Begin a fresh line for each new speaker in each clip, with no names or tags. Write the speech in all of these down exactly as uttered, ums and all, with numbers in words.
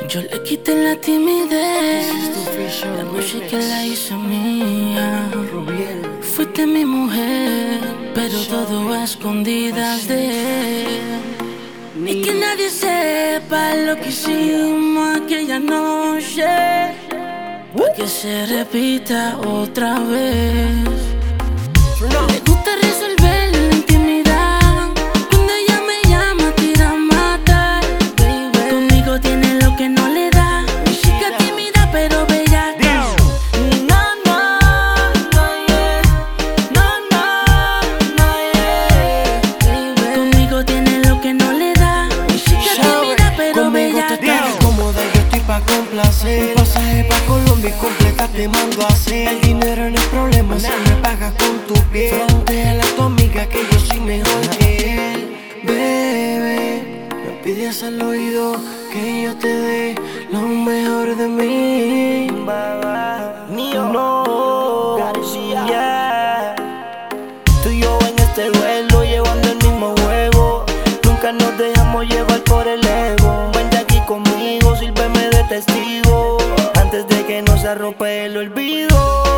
Yo le quité la timidez, la noche que la hice mía. Fuiste mi mujer, pero todo a escondidas de él. Y que nadie sepa lo que hicimos aquella noche, pa' que se repita otra vez. Le gusta resolver la intimidad, cuando ella me llama tira a matar, baby. Conmigo tiene lo que no le da, mi chica tímida pero bella. No, no, no, yeah. No, no, no, yeah. Baby. Conmigo tiene lo que no le da, mi chica tímida pero bella.
Conmigo te quedas cómoda y yo estoy pa' complacer. Un pasaje pa' Colombia y completa te mando a hacer. El dinero no es problema, si me pagas con tu piel. Frontéale a tu amiga que yo soy mejor que él. Bebé, me pides al oído que yo te dé lo mejor de mí. Mío, no, yeah. Tú y yo en este duelo, llevando el mismo juego. Nunca nos dejamos llevar por el ego. Vente aquí conmigo, sírveme de testigo, antes de que nos arrope el olvido.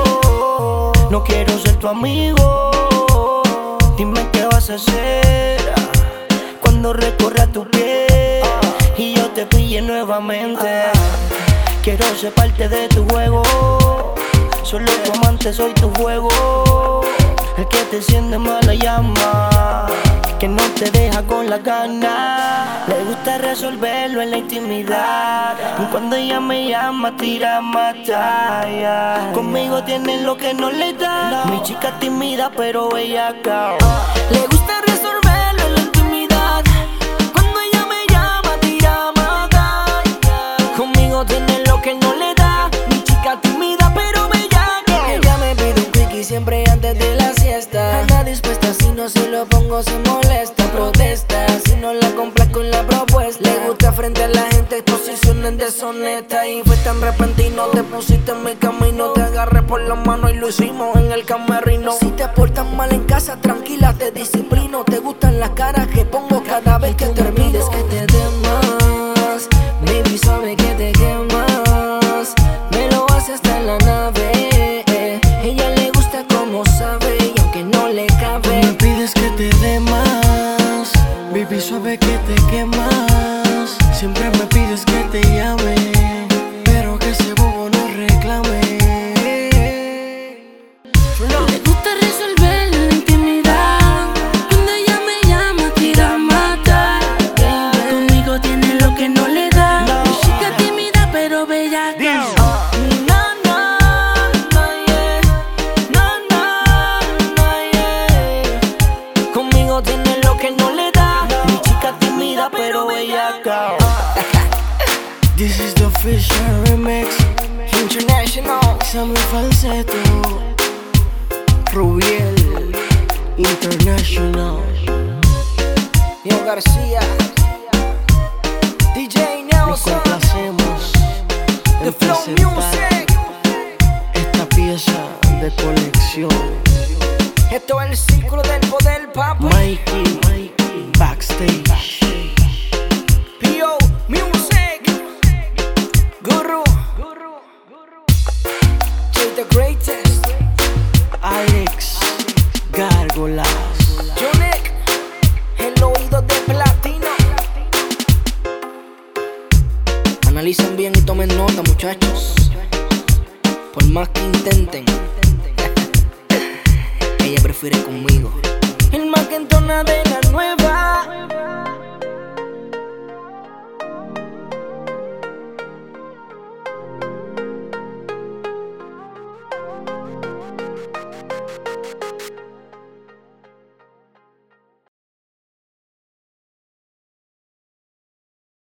No quiero ser tu amigo. Dime qué vas a hacer cuando recorra tu piel y yo te pille nuevamente. Quiero ser parte de tu juego. Solo tu amante, soy tu juego. El que te enciende más la llama, que no te deja con la gana. Le gusta resolverlo en la intimidad, cuando ella me llama tira a matar. Conmigo tiene lo que no le da, mi chica tímida pero bellaca. Le gusta resolverlo en la intimidad, cuando ella me llama tira a matar. Conmigo tiene lo que no le da, mi chica tímida pero bellaca.
Ella me pide un quickie siempre antes de la siesta. Anda dispuesta, si no se lo pongo se molesta. Protesta, si no la compras con la propuesta. Le gusta frente a la gente exposiciones deshonestas. Y fue tan repentino, te pusiste en mi camino. Te agarré por la mano y lo hicimos en el camerino. Si te portas mal en casa, tranquila, te disciplino. Te gustan las caras que pongo cada vez que termino. Es que te dé más, baby, sabe que te quemas. Me lo hace hasta en la nave. Ella le gusta como sabe y aunque no le cabe.
Me pides que te dé más, baby, suave que te quemas. Siempre me pides que te llame, pero que ese bobo no reclame.
Le gusta resolver la intimidad, cuando ella me llama tira a matar, baby. Conmigo tiene lo que no le da, mi chica tímida pero bella.
Tiene lo que no le da, mi chica tímida pero bellaca. This is the official remix
International.
Examen falseto Rubiel International.
Neo García, D J
Nos
Nelson,
complacemos
The
en
Flow
presentar
Music.
esta pieza de colección.
Esto es el círculo del poder, papi.
Mikey, backstage.
P O Music, Guru, Jay the Greatest,
Alex Gárgolas.
Jonik, el oído de platino. Analicen bien y tomen nota, muchachos. Por más que intenten, ella prefiere conmigo. El más que entona de la nueva.